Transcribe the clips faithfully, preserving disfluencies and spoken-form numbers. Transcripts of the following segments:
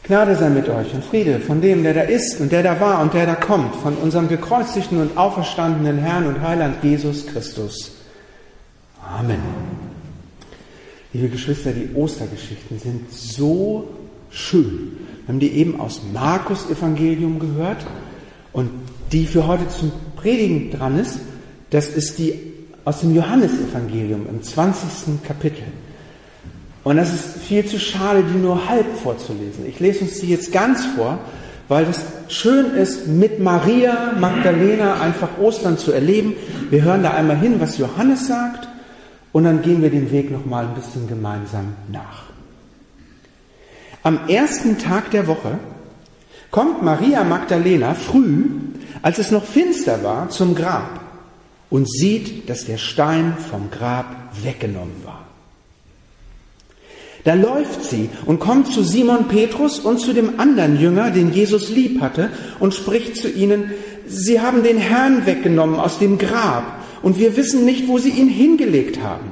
Gnade sei mit euch und Friede von dem, der da ist und der da war und der da kommt, von unserem gekreuzigten und auferstandenen Herrn und Heiland Jesus Christus. Amen. Liebe Geschwister, die Ostergeschichten sind so schön. Wir haben die eben aus Markus Evangelium gehört und die für heute zum Predigen dran ist, das ist die aus dem Johannesevangelium im zwanzigsten Kapitel. Und das ist viel zu schade, die nur halb vorzulesen. Ich lese uns die jetzt ganz vor, weil das schön ist, mit Maria Magdalena einfach Ostern zu erleben. Wir hören da einmal hin, was Johannes sagt, und dann gehen wir den Weg noch mal ein bisschen gemeinsam nach. Am ersten Tag der Woche kommt Maria Magdalena früh, als es noch finster war, zum Grab und sieht, dass der Stein vom Grab weggenommen war. Da läuft sie und kommt zu Simon Petrus und zu dem anderen Jünger, den Jesus lieb hatte, und spricht zu ihnen: Sie haben den Herrn weggenommen aus dem Grab, und wir wissen nicht, wo sie ihn hingelegt haben.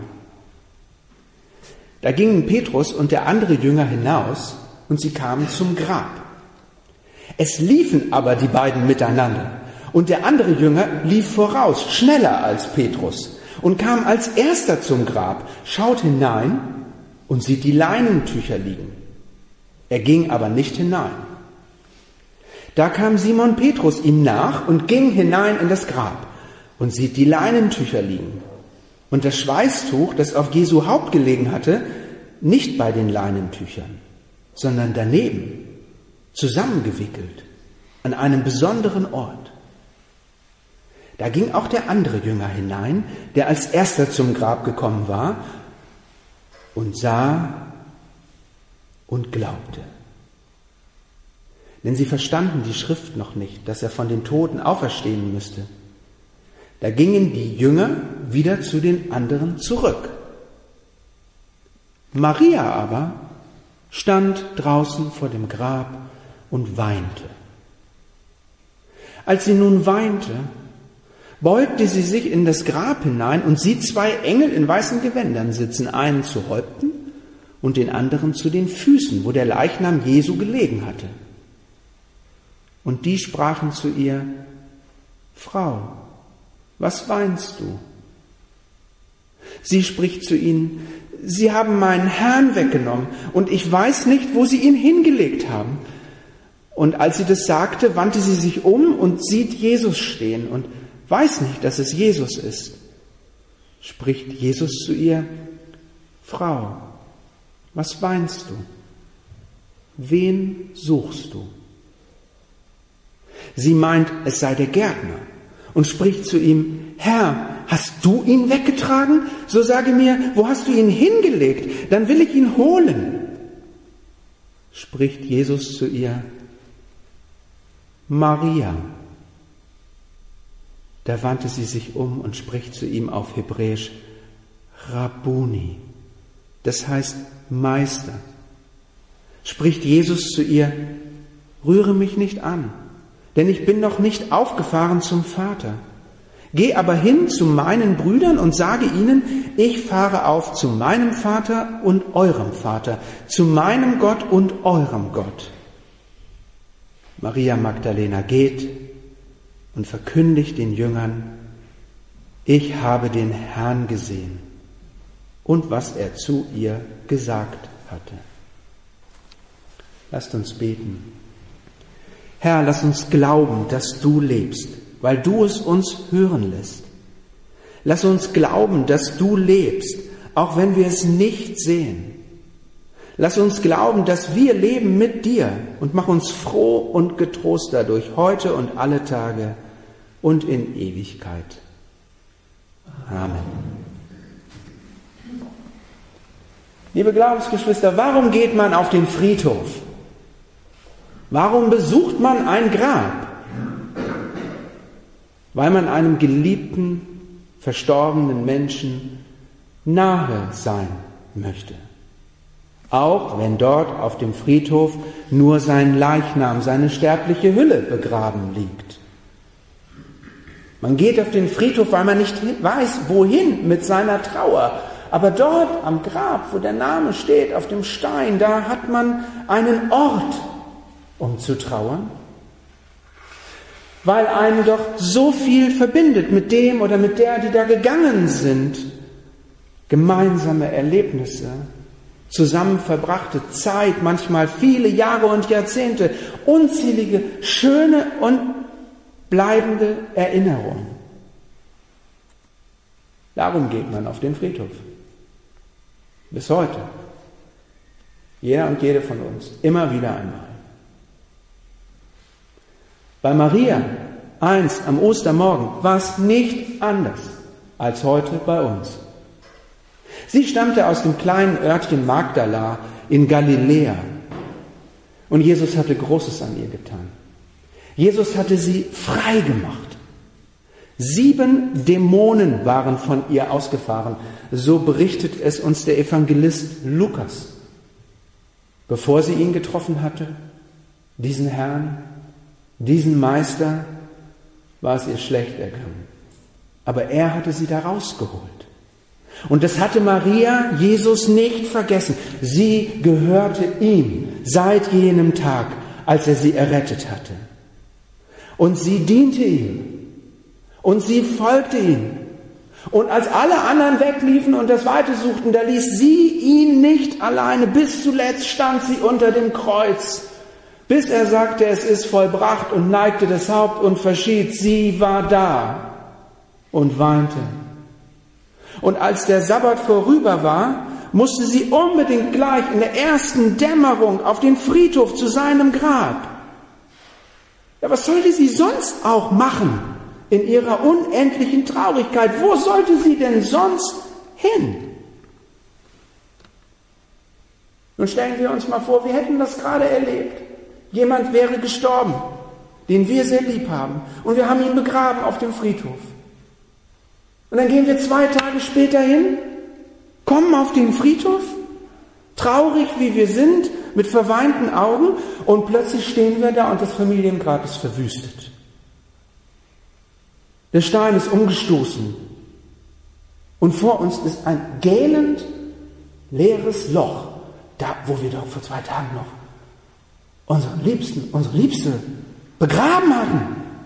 Da gingen Petrus und der andere Jünger hinaus, und sie kamen zum Grab. Es liefen aber die beiden miteinander, und der andere Jünger lief voraus, schneller als Petrus, und kam als erster zum Grab, schaut hinein und sieht die Leinentücher liegen. Er ging aber nicht hinein. Da kam Simon Petrus ihm nach und ging hinein in das Grab und sieht die Leinentücher liegen und das Schweißtuch, das auf Jesu Haupt gelegen hatte, nicht bei den Leinentüchern, sondern daneben, zusammengewickelt, an einem besonderen Ort. Da ging auch der andere Jünger hinein, der als erster zum Grab gekommen war, und sah und glaubte. Denn sie verstanden die Schrift noch nicht, dass er von den Toten auferstehen müsste. Da gingen die Jünger wieder zu den anderen zurück. Maria aber stand draußen vor dem Grab und weinte. Als sie nun weinte, beugte sie sich in das Grab hinein und sieht zwei Engel in weißen Gewändern sitzen, einen zu Häupten und den anderen zu den Füßen, wo der Leichnam Jesu gelegen hatte. Und die sprachen zu ihr: Frau, was weinst du? Sie spricht zu ihnen: Sie haben meinen Herrn weggenommen, und ich weiß nicht, wo sie ihn hingelegt haben. Und als sie das sagte, wandte sie sich um und sieht Jesus stehen und weiß nicht, dass es Jesus ist. Spricht Jesus zu ihr: Frau, was weinst du? Wen suchst du? Sie meint, es sei der Gärtner, und spricht zu ihm: Herr, hast du ihn weggetragen? So sage mir, wo hast du ihn hingelegt? Dann will ich ihn holen. Spricht Jesus zu ihr: Maria. Da wandte sie sich um und spricht zu ihm auf Hebräisch: Rabbuni, das heißt Meister. Spricht Jesus zu ihr: Rühre mich nicht an, denn ich bin noch nicht aufgefahren zum Vater. Geh aber hin zu meinen Brüdern und sage ihnen, ich fahre auf zu meinem Vater und eurem Vater, zu meinem Gott und eurem Gott. Maria Magdalena geht und verkündigt den Jüngern: Ich habe den Herrn gesehen, und was er zu ihr gesagt hatte. Lasst uns beten. Herr, lass uns glauben, dass du lebst, weil du es uns hören lässt. Lass uns glauben, dass du lebst, auch wenn wir es nicht sehen. Lass uns glauben, dass wir leben mit dir, und mach uns froh und getrost dadurch, heute und alle Tage und in Ewigkeit. Amen. Liebe Glaubensgeschwister, warum geht man auf den Friedhof? Warum besucht man ein Grab? Weil man einem geliebten, verstorbenen Menschen nahe sein möchte. Auch wenn dort auf dem Friedhof nur sein Leichnam, seine sterbliche Hülle begraben liegt. Man geht auf den Friedhof, weil man nicht weiß, wohin mit seiner Trauer. Aber dort am Grab, wo der Name steht, auf dem Stein, da hat man einen Ort, um zu trauern? Weil einen doch so viel verbindet mit dem oder mit der, die da gegangen sind. Gemeinsame Erlebnisse, zusammen verbrachte Zeit, manchmal viele Jahre und Jahrzehnte, unzählige schöne und bleibende Erinnerungen. Darum geht man auf den Friedhof. Bis heute. Jeder und jede von uns. Immer wieder einmal. Bei Maria, einst am Ostermorgen, war es nicht anders als heute bei uns. Sie stammte aus dem kleinen Örtchen Magdala in Galiläa. Und Jesus hatte Großes an ihr getan. Jesus hatte sie frei gemacht. Sieben Dämonen waren von ihr ausgefahren. So berichtet es uns der Evangelist Lukas. Bevor sie ihn getroffen hatte, diesen Herrn, diesen Meister, war es ihr schlecht ergangen. Aber er hatte sie da rausgeholt. Und das hatte Maria Jesus nicht vergessen. Sie gehörte ihm seit jenem Tag, als er sie errettet hatte. Und sie diente ihm. Und sie folgte ihm. Und als alle anderen wegliefen und das Weite suchten, da ließ sie ihn nicht alleine. Bis zuletzt stand sie unter dem Kreuz. Bis er sagte, es ist vollbracht, und neigte das Haupt und verschied. Sie war da und weinte. Und als der Sabbat vorüber war, musste sie unbedingt gleich in der ersten Dämmerung auf den Friedhof zu seinem Grab. Ja, was sollte sie sonst auch machen in ihrer unendlichen Traurigkeit? Wo sollte sie denn sonst hin? Nun stellen wir uns mal vor, wir hätten das gerade erlebt. Jemand wäre gestorben, den wir sehr lieb haben, und wir haben ihn begraben auf dem Friedhof. Und dann gehen wir zwei Tage später hin, kommen auf den Friedhof, traurig wie wir sind, mit verweinten Augen, und plötzlich stehen wir da und das Familiengrab ist verwüstet. Der Stein ist umgestoßen und vor uns ist ein gähnend leeres Loch, da wo wir doch vor zwei Tagen noch unseren Liebsten, unsere Liebste begraben hatten.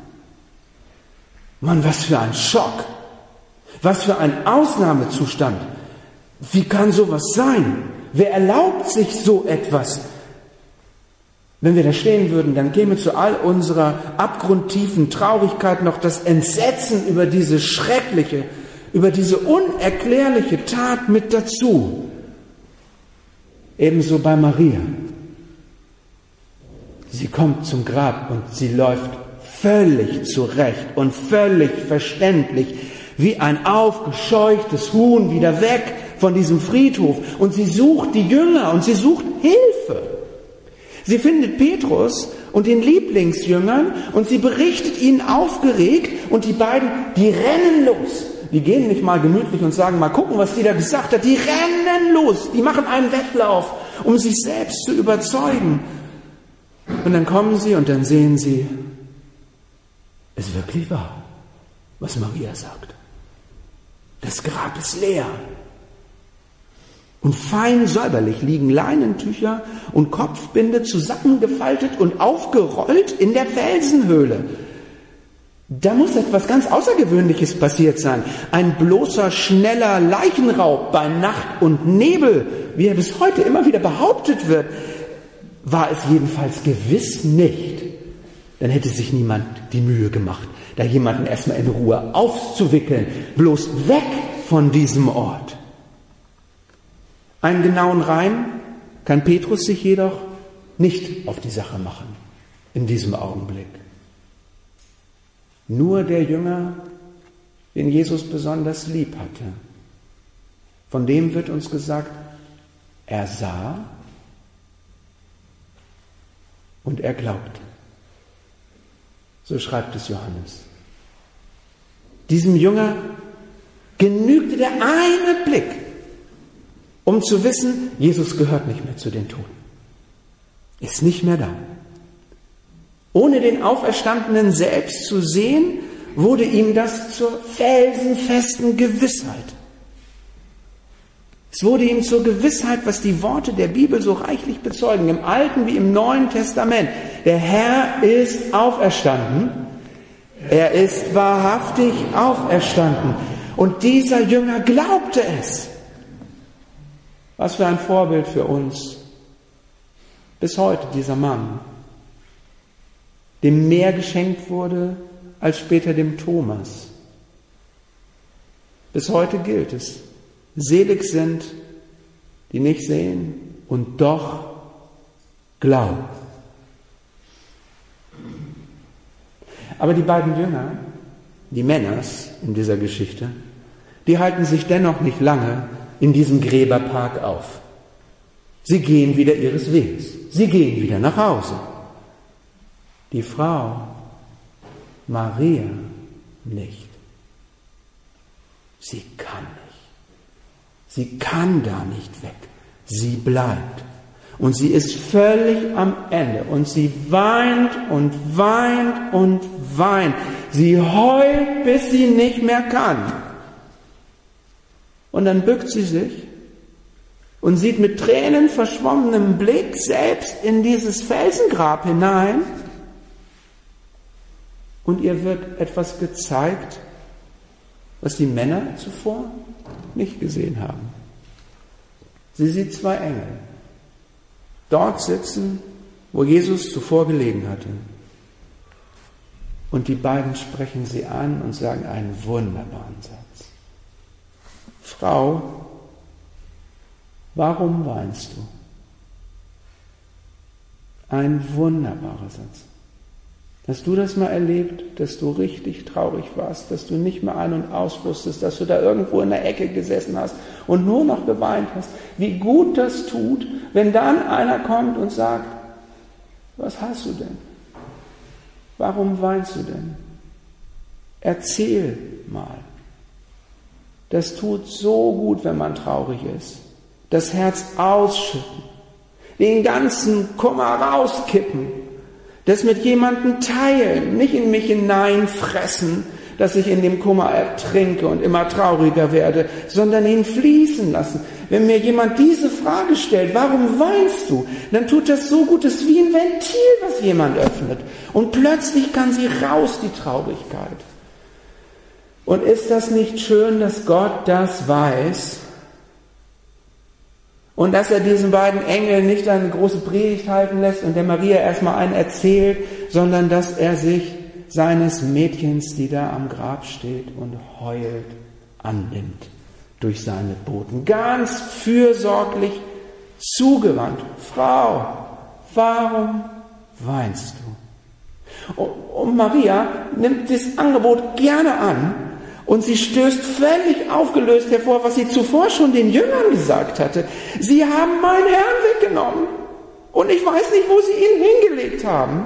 Mann, was für ein Schock! Was für ein Ausnahmezustand. Wie kann sowas sein? Wer erlaubt sich so etwas? Wenn wir da stehen würden, dann käme zu all unserer abgrundtiefen Traurigkeit noch das Entsetzen über diese schreckliche, über diese unerklärliche Tat mit dazu. Ebenso bei Maria. Sie kommt zum Grab und sie läuft völlig zurecht und völlig verständlich wie ein aufgescheuchtes Huhn wieder weg von diesem Friedhof. Und sie sucht die Jünger und sie sucht Hilfe. Sie findet Petrus und den Lieblingsjüngern und sie berichtet ihnen aufgeregt, und die beiden, die rennen los. Die gehen nicht mal gemütlich und sagen, mal gucken, was die da gesagt hat. Die rennen los, die machen einen Wettlauf, um sich selbst zu überzeugen. Und dann kommen sie und dann sehen sie, es ist wirklich wahr, was Maria sagt. Das Grab ist leer. Und fein säuberlich liegen Leinentücher und Kopfbinde zusammengefaltet und aufgerollt in der Felsenhöhle. Da muss etwas ganz Außergewöhnliches passiert sein. Ein bloßer, schneller Leichenraub bei Nacht und Nebel, wie er bis heute immer wieder behauptet wird, war es jedenfalls gewiss nicht. Dann hätte sich niemand die Mühe gemacht, da jemanden erstmal in Ruhe aufzuwickeln, bloß weg von diesem Ort. Einen genauen Reim kann Petrus sich jedoch nicht auf die Sache machen in diesem Augenblick. Nur der Jünger, den Jesus besonders lieb hatte, von dem wird uns gesagt, er sah und er glaubte. So schreibt es Johannes. Diesem Jünger genügte der eine Blick, um zu wissen, Jesus gehört nicht mehr zu den Toten. Ist nicht mehr da. Ohne den Auferstandenen selbst zu sehen, wurde ihm das zur felsenfesten Gewissheit. Es wurde ihm zur Gewissheit, was die Worte der Bibel so reichlich bezeugen, im Alten wie im Neuen Testament. Der Herr ist auferstanden. Er ist wahrhaftig auferstanden. Und dieser Jünger glaubte es. Was für ein Vorbild für uns. Bis heute dieser Mann, dem mehr geschenkt wurde als später dem Thomas. Bis heute gilt es. Selig sind, die nicht sehen und doch glauben. Aber die beiden Jünger, die Männers in dieser Geschichte, die halten sich dennoch nicht lange in diesem Gräberpark auf. Sie gehen wieder ihres Weges. Sie gehen wieder nach Hause. Die Frau Maria nicht. Sie kann nicht. Sie kann da nicht weg. Sie bleibt. Und sie ist völlig am Ende. Und sie weint und weint und weint. Sie heult, bis sie nicht mehr kann. Und dann bückt sie sich und sieht mit Tränen verschwommenem Blick selbst in dieses Felsengrab hinein. Und ihr wird etwas gezeigt, was die Männer zuvor nicht gesehen haben. Sie sieht zwei Engel dort sitzen, wo Jesus zuvor gelegen hatte. Und die beiden sprechen sie an und sagen einen wunderbaren Satz. Frau, warum weinst du? Ein wunderbarer Satz. Hast du das mal erlebt, dass du richtig traurig warst, dass du nicht mehr ein- und aus wusstest, dass du da irgendwo in der Ecke gesessen hast und nur noch geweint hast? Wie gut das tut, wenn dann einer kommt und sagt, was hast du denn? Warum weinst du denn? Erzähl mal. Das tut so gut, wenn man traurig ist. Das Herz ausschütten, den ganzen Kummer rauskippen, das mit jemandem teilen, nicht in mich hineinfressen, dass ich in dem Kummer ertrinke und immer trauriger werde, sondern ihn fließen lassen. Wenn mir jemand diese Frage stellt, warum weinst du? Dann tut das so gut, es ist wie ein Ventil, was jemand öffnet. Und plötzlich kann sie raus, die Traurigkeit. Und ist das nicht schön, dass Gott das weiß? Und dass er diesen beiden Engeln nicht eine große Predigt halten lässt und der Maria erstmal einen erzählt, sondern dass er sich seines Mädchens, die da am Grab steht und heult, annimmt durch seine Boten. Ganz fürsorglich zugewandt. Frau, warum weinst du? Und Maria nimmt das Angebot gerne an. Und sie stößt völlig aufgelöst hervor, was sie zuvor schon den Jüngern gesagt hatte. Sie haben meinen Herrn weggenommen. Und ich weiß nicht, wo sie ihn hingelegt haben.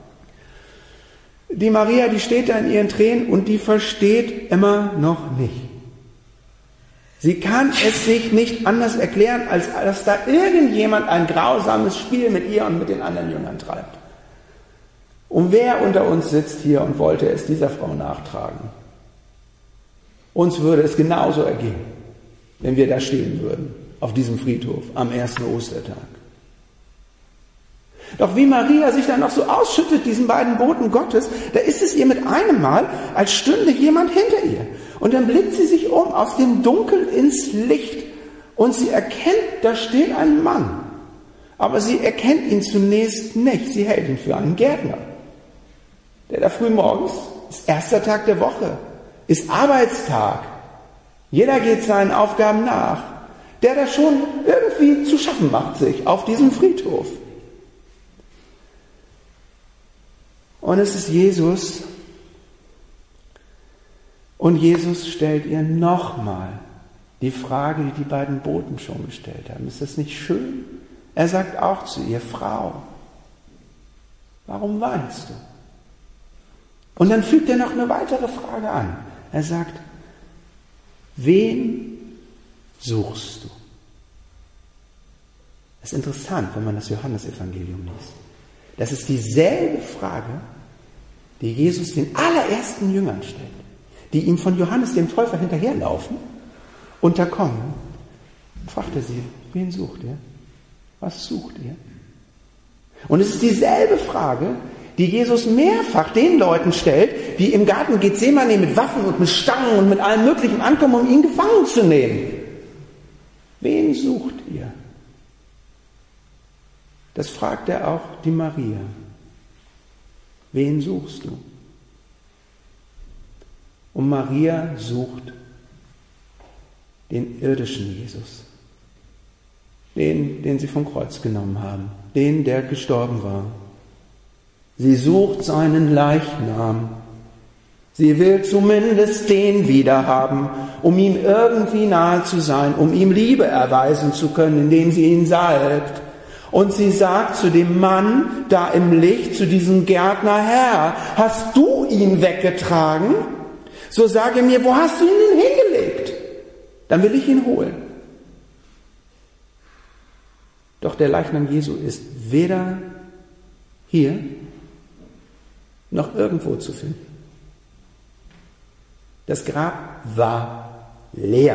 Die Maria, die steht da in ihren Tränen und die versteht immer noch nicht. Sie kann es sich nicht anders erklären, als dass da irgendjemand ein grausames Spiel mit ihr und mit den anderen Jüngern treibt. Und wer unter uns sitzt hier und wollte es dieser Frau nachtragen? Uns würde es genauso ergehen, wenn wir da stehen würden, auf diesem Friedhof am ersten Ostertag. Doch wie Maria sich dann noch so ausschüttet, diesen beiden Boten Gottes, da ist es ihr mit einem Mal, als stünde jemand hinter ihr. Und dann blickt sie sich um, aus dem Dunkel ins Licht, und sie erkennt, da steht ein Mann. Aber sie erkennt ihn zunächst nicht, sie hält ihn für einen Gärtner. Der da früh morgens, ist erster Tag der Woche, ist Arbeitstag. Jeder geht seinen Aufgaben nach. Der da schon irgendwie zu schaffen macht sich auf diesem Friedhof. Und es ist Jesus. Und Jesus stellt ihr nochmal die Frage, die die beiden Boten schon gestellt haben. Ist das nicht schön? Er sagt auch zu ihr, Frau, warum weinst du? Und dann fügt er noch eine weitere Frage an. Er sagt, wen suchst du? Das ist interessant, wenn man das Johannesevangelium liest. Das ist dieselbe Frage, die Jesus den allerersten Jüngern stellt, die ihm von Johannes dem Täufer hinterherlaufen und da kommen. fragt er sie, wen sucht ihr? Was sucht ihr? Und es ist dieselbe Frage, die Jesus mehrfach den Leuten stellt, die im Garten Gethsemane mit Waffen und mit Stangen und mit allem Möglichen ankommen, um ihn gefangen zu nehmen. Wen sucht ihr? Das fragt er auch die Maria. Wen suchst du? Und Maria sucht den irdischen Jesus. Den, den sie vom Kreuz genommen haben. Den, der gestorben war. Sie sucht seinen Leichnam. Sie will zumindest den wiederhaben, um ihm irgendwie nahe zu sein, um ihm Liebe erweisen zu können, indem sie ihn salbt. Und sie sagt zu dem Mann da im Licht, zu diesem Gärtner, Herr, hast du ihn weggetragen? So sage mir, wo hast du ihn denn hingelegt? Dann will ich ihn holen. Doch der Leichnam Jesu ist weder hier noch irgendwo zu finden. Das Grab war leer.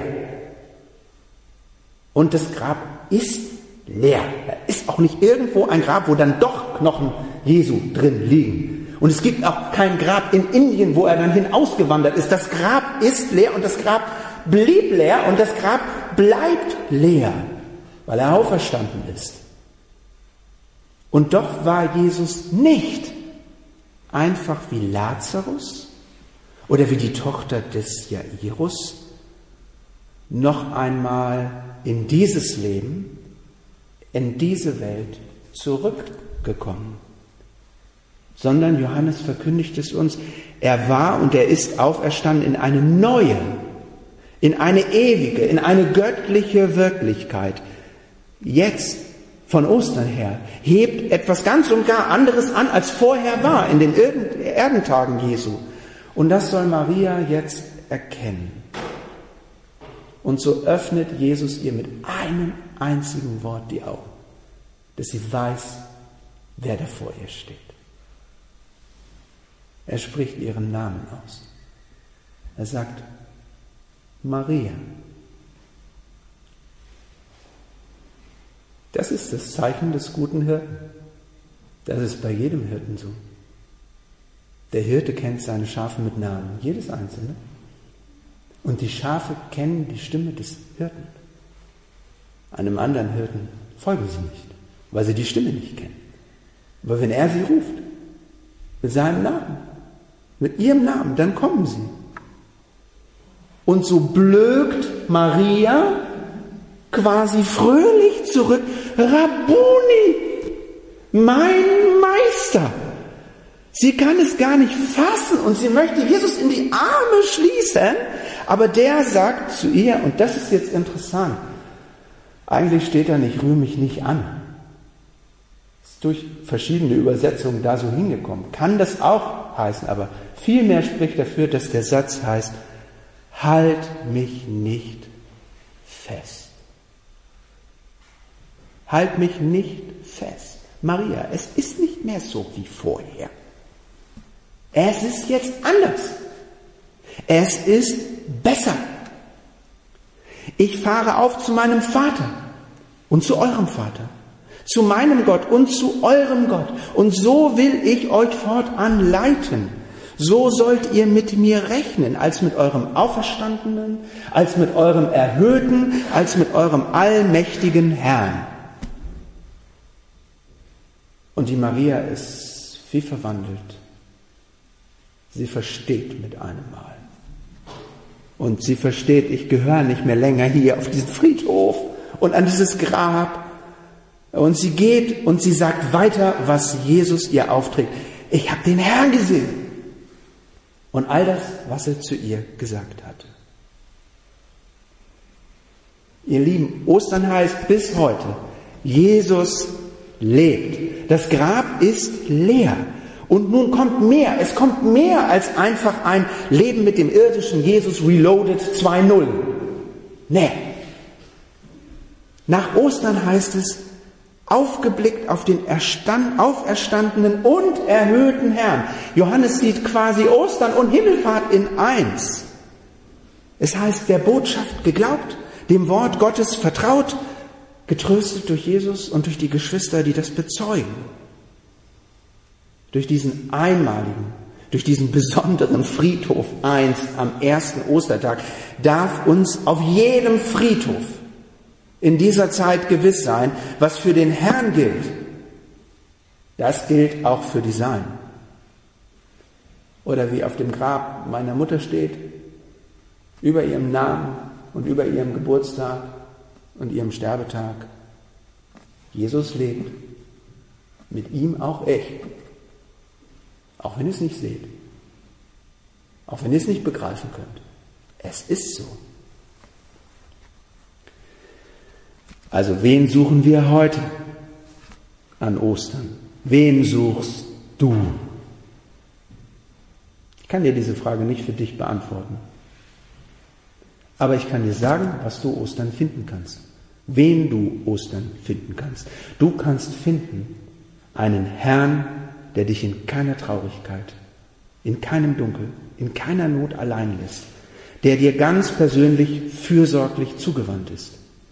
Und das Grab ist leer. Da ist auch nicht irgendwo ein Grab, wo dann doch Knochen Jesu drin liegen. Und es gibt auch kein Grab in Indien, wo er dann hin ausgewandert ist. Das Grab ist leer und das Grab blieb leer und das Grab bleibt leer, weil er auferstanden ist. Und doch war Jesus nicht einfach wie Lazarus oder wie die Tochter des Jairus noch einmal in dieses Leben, in diese Welt zurückgekommen. Sondern Johannes verkündigt es uns, er war und er ist auferstanden in eine neue, in eine ewige, in eine göttliche Wirklichkeit. Jetzt, von Ostern her, hebt etwas ganz und gar anderes an, als vorher war in den Erdentagen Jesu. Und das soll Maria jetzt erkennen. Und so öffnet Jesus ihr mit einem einzigen Wort die Augen, dass sie weiß, wer da vor ihr steht. Er spricht ihren Namen aus. Er sagt, Maria. Das ist das Zeichen des guten Hirten. Das ist bei jedem Hirten so. Der Hirte kennt seine Schafe mit Namen, jedes einzelne. Und die Schafe kennen die Stimme des Hirten. Einem anderen Hirten folgen sie nicht, weil sie die Stimme nicht kennen. Aber wenn er sie ruft, mit seinem Namen, mit ihrem Namen, dann kommen sie. Und so blökt Maria quasi fröhlich zurück, Rabbuni, mein Meister. Sie kann es gar nicht fassen und sie möchte Jesus in die Arme schließen, aber der sagt zu ihr, und das ist jetzt interessant, eigentlich steht da nicht, rühr mich nicht an. Ist durch verschiedene Übersetzungen da so hingekommen. Kann das auch heißen, aber vielmehr spricht dafür, dass der Satz heißt, halt mich nicht fest. Halt mich nicht fest. Maria, es ist nicht mehr so wie vorher. Es ist jetzt anders. Es ist besser. Ich fahre auf zu meinem Vater und zu eurem Vater, zu meinem Gott und zu eurem Gott. Und so will ich euch fortan leiten. So sollt ihr mit mir rechnen, als mit eurem Auferstandenen, als mit eurem Erhöhten, als mit eurem allmächtigen Herrn. Und die Maria ist wie verwandelt. Sie versteht mit einem Mal. Und sie versteht, ich gehöre nicht mehr länger hier auf diesen Friedhof und an dieses Grab. Und sie geht und sie sagt weiter, was Jesus ihr aufträgt. Ich habe den Herrn gesehen. Und all das, was er zu ihr gesagt hatte. Ihr Lieben, Ostern heißt bis heute, Jesus lebt. Das Grab ist leer. Und nun kommt mehr. Es kommt mehr als einfach ein Leben mit dem irdischen Jesus Reloaded zwei Punkt null. Nee. Nach Ostern heißt es, aufgeblickt auf den erstand, auferstandenen und erhöhten Herrn. Johannes sieht quasi Ostern und Himmelfahrt in eins. Es heißt, der Botschaft geglaubt, dem Wort Gottes vertraut, getröstet durch Jesus und durch die Geschwister, die das bezeugen. Durch diesen einmaligen, durch diesen besonderen Friedhof einst am ersten Ostertag darf uns auf jedem Friedhof in dieser Zeit gewiss sein, was für den Herrn gilt, das gilt auch für die Seinen. Oder wie auf dem Grab meiner Mutter steht, über ihrem Namen und über ihrem Geburtstag und ihrem Sterbetag: Jesus lebt, mit ihm auch ich. Auch wenn ihr es nicht seht, auch wenn ihr es nicht begreifen könnt. Es ist so. Also wen suchen wir heute an Ostern? Wen suchst du? Ich kann dir diese Frage nicht für dich beantworten. Aber ich kann dir sagen, was du Ostern finden kannst. Wen du Ostern finden kannst. Du kannst finden einen Herrn, der dich in keiner Traurigkeit, in keinem Dunkel, in keiner Not allein lässt, der dir ganz persönlich fürsorglich zugewandt ist.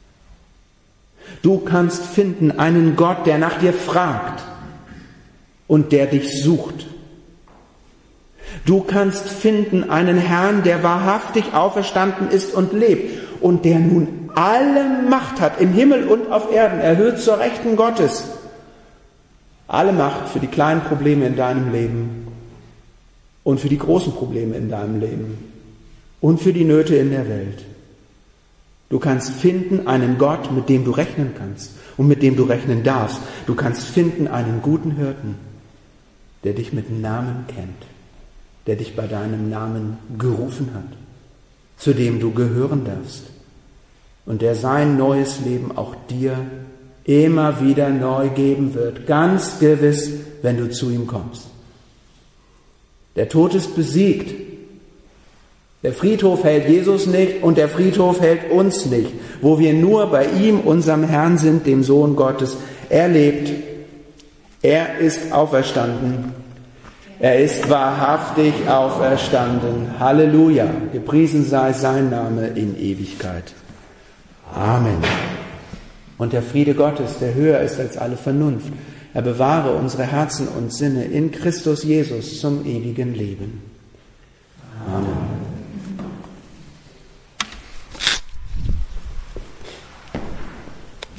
Du kannst finden einen Gott, der nach dir fragt und der dich sucht. Du kannst finden einen Herrn, der wahrhaftig auferstanden ist und lebt und der nun alle Macht hat im Himmel und auf Erden, erhöht zur Rechten Gottes. Alle Macht für die kleinen Probleme in deinem Leben und für die großen Probleme in deinem Leben und für die Nöte in der Welt. Du kannst finden einen Gott, mit dem du rechnen kannst und mit dem du rechnen darfst. Du kannst finden einen guten Hirten, der dich mit Namen kennt, der dich bei deinem Namen gerufen hat, zu dem du gehören darfst und der sein neues Leben auch dir immer wieder neu geben wird, ganz gewiss, wenn du zu ihm kommst. Der Tod ist besiegt. Der Friedhof hält Jesus nicht und der Friedhof hält uns nicht, wo wir nur bei ihm, unserem Herrn, sind, dem Sohn Gottes. Er lebt, er ist auferstanden, er ist wahrhaftig auferstanden. Halleluja, gepriesen sei sein Name in Ewigkeit. Amen. Und der Friede Gottes, der höher ist als alle Vernunft, er bewahre unsere Herzen und Sinne in Christus Jesus zum ewigen Leben.